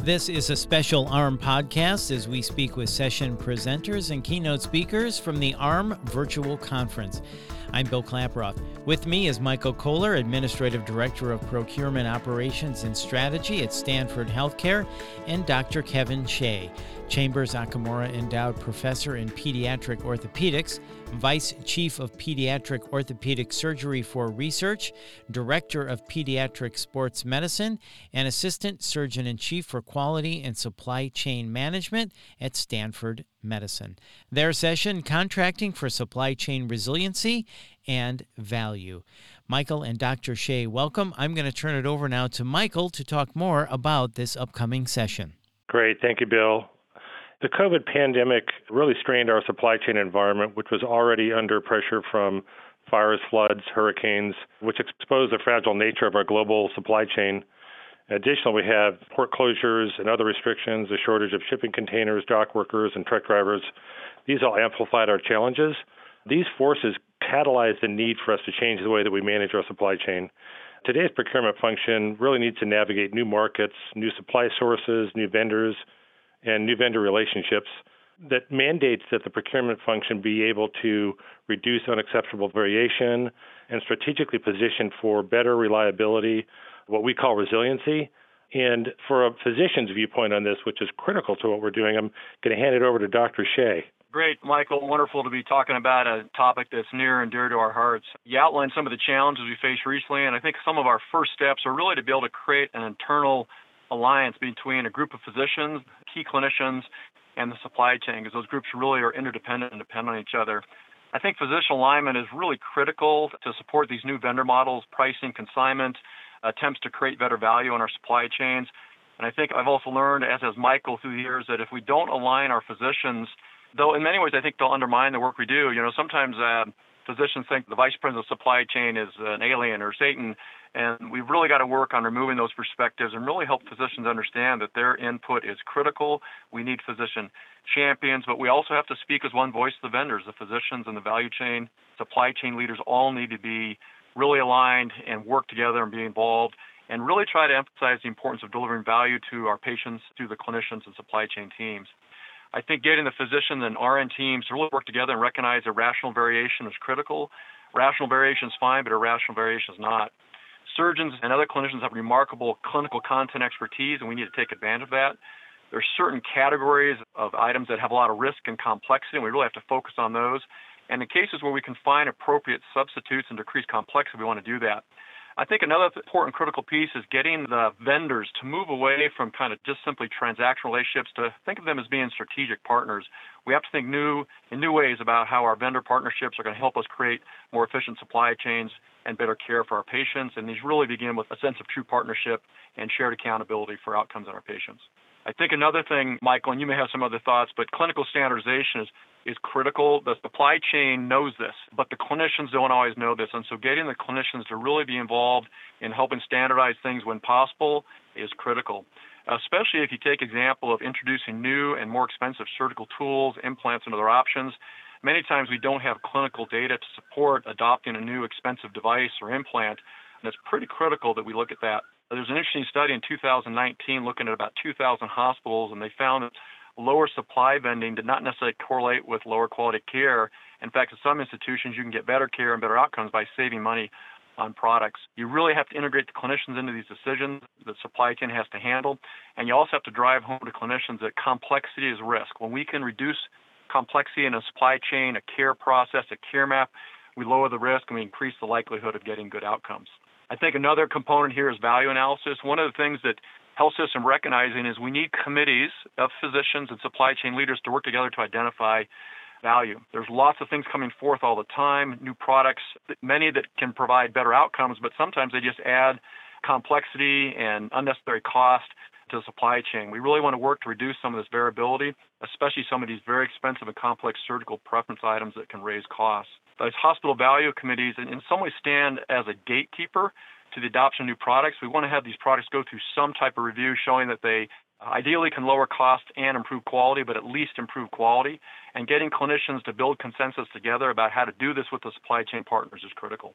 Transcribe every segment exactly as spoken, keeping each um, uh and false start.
This is a special A R M podcast as we speak with session presenters and keynote speakers from the A R M Virtual Conference. I'm Bill Klaproth. With me is Michael Kohler, Administrative Director of Procurement Operations and Strategy at Stanford Healthcare, and Doctor Kevin Shea, Chambers Okamura Endowed Professor in Pediatric Orthopedics, Vice Chief of Pediatric Orthopedic Surgery for Research, Director of Pediatric Sports Medicine, and Assistant Surgeon-in-Chief for Quality and Supply Chain Management at Stanford Medicine. Their session, Contracting for Supply Chain Resiliency and Value. Michael and Doctor Shea, welcome. I'm going to turn it over now to Michael to talk more about this upcoming session. Great. Thank you, Bill. The COVID pandemic really strained our supply chain environment, which was already under pressure from fires, floods, hurricanes, which exposed the fragile nature of our global supply chain. Additionally, we have port closures and other restrictions, a shortage of shipping containers, dock workers, and truck drivers. These all amplified our challenges. These forces catalyzed the need for us to change the way that we manage our supply chain. Today's procurement function really needs to navigate new markets, new supply sources, new vendors, and new vendor relationships that mandates that the procurement function be able to reduce unacceptable variation and strategically position for better reliability, what we call resiliency. And for a physician's viewpoint on this, which is critical to what we're doing, I'm going to hand it over to Doctor Shea. Great, Michael. Wonderful to be talking about a topic that's near and dear to our hearts. You outlined some of the challenges we faced recently, and I think some of our first steps are really to be able to create an internal alliance between a group of physicians, key clinicians, and the supply chain, because those groups really are interdependent and depend on each other. I think physician alignment is really critical to support these new vendor models, pricing, consignment, attempts to create better value in our supply chains. And I think I've also learned, as has Michael through the years, that if we don't align our physicians, though in many ways I think they'll undermine the work we do. You know, sometimes uh, physicians think the vice president of supply chain is an alien or Satan, and we've really got to work on removing those perspectives and really help physicians understand that their input is critical. We need physician champions, but we also have to speak as one voice to the vendors, the physicians and the value chain. Supply chain leaders all need to be really aligned and work together and be involved and really try to emphasize the importance of delivering value to our patients through the clinicians and supply chain teams. I think getting the physician and R N teams to really work together and recognize that rational variation is critical. Rational variation is fine, but irrational variation is not. Surgeons and other clinicians have remarkable clinical content expertise, and we need to take advantage of that. There are certain categories of items that have a lot of risk and complexity, and we really have to focus on those. And in cases where we can find appropriate substitutes and decrease complexity, we want to do that. I think another important critical piece is getting the vendors to move away from kind of just simply transactional relationships to think of them as being strategic partners. We have to think new in new ways about how our vendor partnerships are going to help us create more efficient supply chains and better care for our patients. And these really begin with a sense of true partnership and shared accountability for outcomes in our patients. I think another thing, Michael, and you may have some other thoughts, but clinical standardization is is critical. The supply chain knows this, but the clinicians don't always know this. And so getting the clinicians to really be involved in helping standardize things when possible is critical, especially if you take example of introducing new and more expensive surgical tools, implants, and other options. Many times we don't have clinical data to support adopting a new expensive device or implant, and it's pretty critical that we look at that. There's an interesting study in two thousand nineteen looking at about two thousand hospitals, and they found that lower supply vending did not necessarily correlate with lower quality care. In fact, at some institutions, you can get better care and better outcomes by saving money on products. You really have to integrate the clinicians into these decisions that supply chain has to handle, and you also have to drive home to clinicians that complexity is risk. When we can reduce complexity in a supply chain, a care process, a care map, we lower the risk and we increase the likelihood of getting good outcomes. I think another component here is value analysis. One of the things that health system recognizing is we need committees of physicians and supply chain leaders to work together to identify value. There's lots of things coming forth all the time, new products, many that can provide better outcomes, but sometimes they just add complexity and unnecessary cost to the supply chain. We really want to work to reduce some of this variability, especially some of these very expensive and complex surgical preference items that can raise costs. Those hospital value committees in some way stand as a gatekeeper to the adoption of new products. We want to have these products go through some type of review showing that they ideally can lower cost and improve quality, but at least improve quality. And getting clinicians to build consensus together about how to do this with the supply chain partners is critical.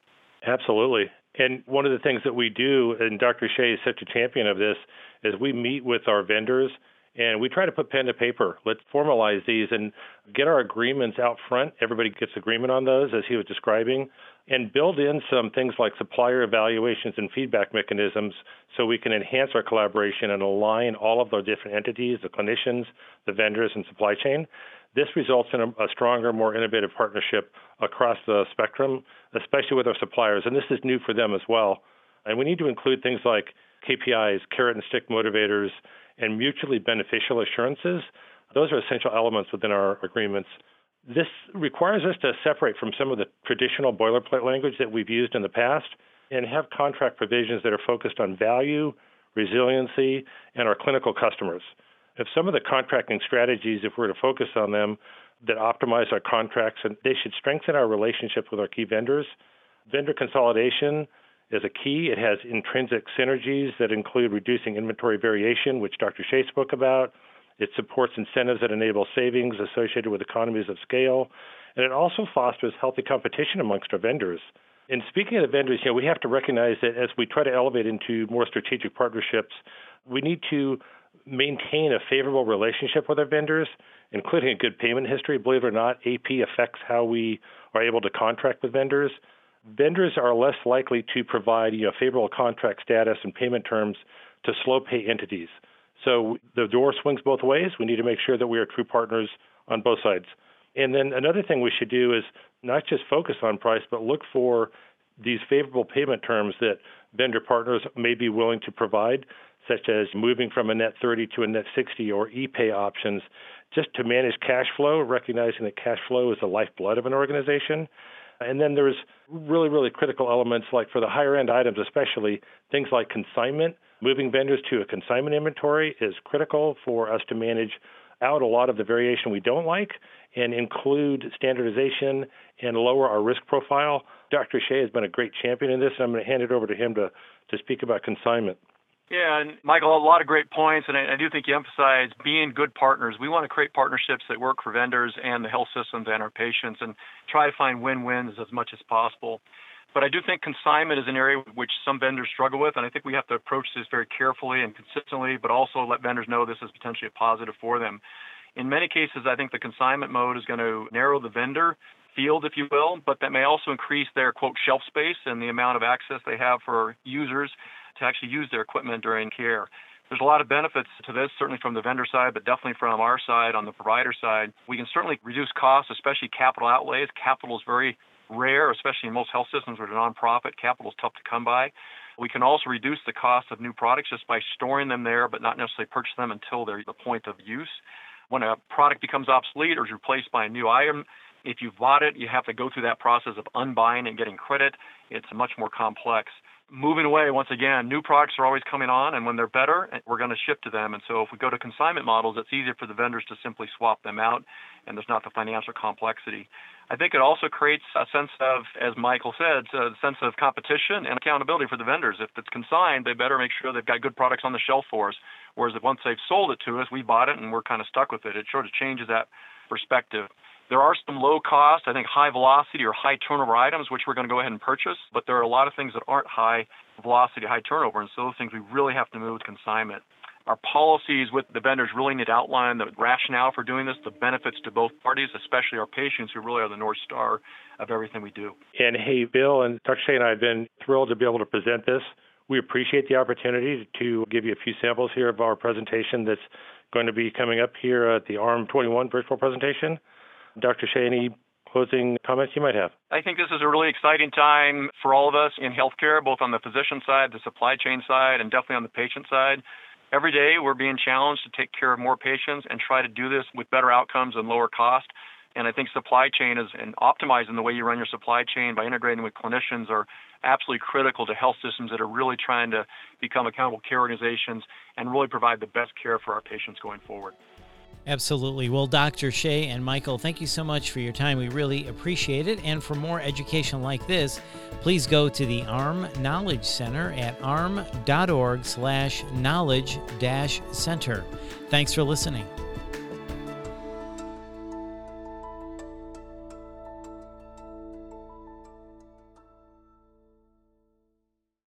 Absolutely. And one of the things that we do, and Doctor Shea is such a champion of this, is we meet with our vendors and we try to put pen to paper. Let's formalize these and get our agreements out front. Everybody gets agreement on those, as he was describing, and build in some things like supplier evaluations and feedback mechanisms so we can enhance our collaboration and align all of the different entities, the clinicians, the vendors, and supply chain. This results in a, a stronger, more innovative partnership across the spectrum, especially with our suppliers. And this is new for them as well. And we need to include things like K P Is, carrot and stick motivators, and mutually beneficial assurances. Those are essential elements within our agreements. This requires us to separate from some of the traditional boilerplate language that we've used in the past and have contract provisions that are focused on value, resiliency, and our clinical customers. If some of the contracting strategies, if we're to focus on them, that optimize our contracts, and they should strengthen our relationship with our key vendors. Vendor consolidation is a key. It has intrinsic synergies that include reducing inventory variation, which Doctor Shea spoke about. It supports incentives that enable savings associated with economies of scale. And it also fosters healthy competition amongst our vendors. And speaking of the vendors, you know, we have to recognize that as we try to elevate into more strategic partnerships, we need to maintain a favorable relationship with our vendors, including a good payment history. Believe it or not, A P affects how we are able to contract with vendors. Vendors are less likely to provide you know, favorable contract status and payment terms to slow pay entities. So the door swings both ways. We need to make sure that we are true partners on both sides. And then another thing we should do is not just focus on price, but look for these favorable payment terms that vendor partners may be willing to provide, such as moving from a net thirty to a net sixty or e-pay options, just to manage cash flow, recognizing that cash flow is the lifeblood of an organization. And then there's really, really critical elements like for the higher end items, especially things like consignment. Moving vendors to a consignment inventory is critical for us to manage out a lot of the variation we don't like and include standardization and lower our risk profile. Doctor Shea has been a great champion in this, and I'm going to hand it over to him to, to speak about consignment. Yeah, and Michael, a lot of great points, and I, I do think you emphasize being good partners. We want to create partnerships that work for vendors and the health systems and our patients and try to find win-wins as much as possible. But I do think consignment is an area which some vendors struggle with, and I think we have to approach this very carefully and consistently, but also let vendors know this is potentially a positive for them. In many cases, I think the consignment mode is going to narrow the vendor field, if you will, but that may also increase their, quote, shelf space and the amount of access they have for users to actually use their equipment during care. There's a lot of benefits to this, certainly from the vendor side, but definitely from our side on the provider side. We can certainly reduce costs, especially capital outlays. Capital is very rare, especially in most health systems where they're nonprofit. Capital is tough to come by. We can also reduce the cost of new products just by storing them there, but not necessarily purchase them until they're the point of use. When a product becomes obsolete or is replaced by a new item, if you've bought it, you have to go through that process of unbuying and getting credit. It's much more complex. Moving away, once again, new products are always coming on, and when they're better, we're going to ship to them. And so if we go to consignment models, it's easier for the vendors to simply swap them out, and there's not the financial complexity. I think it also creates a sense of, as Michael said, a sense of competition and accountability for the vendors. If it's consigned, they better make sure they've got good products on the shelf for us, whereas if once they've sold it to us, we bought it and we're kind of stuck with it. It sort of changes that perspective. There are some low cost, I think high velocity or high turnover items, which we're going to go ahead and purchase, but there are a lot of things that aren't high velocity, high turnover, and so those things we really have to move with consignment. Our policies with the vendors really need to outline the rationale for doing this, the benefits to both parties, especially our patients who really are the North Star of everything we do. And hey, Bill and Doctor Shea and I have been thrilled to be able to present this. We appreciate the opportunity to give you a few samples here of our presentation that's going to be coming up here at the A R M twenty-one virtual presentation. Doctor Shea, any closing comments you might have? I think this is a really exciting time for all of us in healthcare, both on the physician side, the supply chain side, and definitely on the patient side. Every day we're being challenged to take care of more patients and try to do this with better outcomes and lower cost. And I think supply chain is and optimizing the way you run your supply chain by integrating with clinicians are absolutely critical to health systems that are really trying to become accountable care organizations and really provide the best care for our patients going forward. Absolutely. Well, Doctor Shea and Michael, thank you so much for your time. We really appreciate it. And for more education like this, please go to the A R M Knowledge Center at arm dot org slash knowledge dash center. Thanks for listening.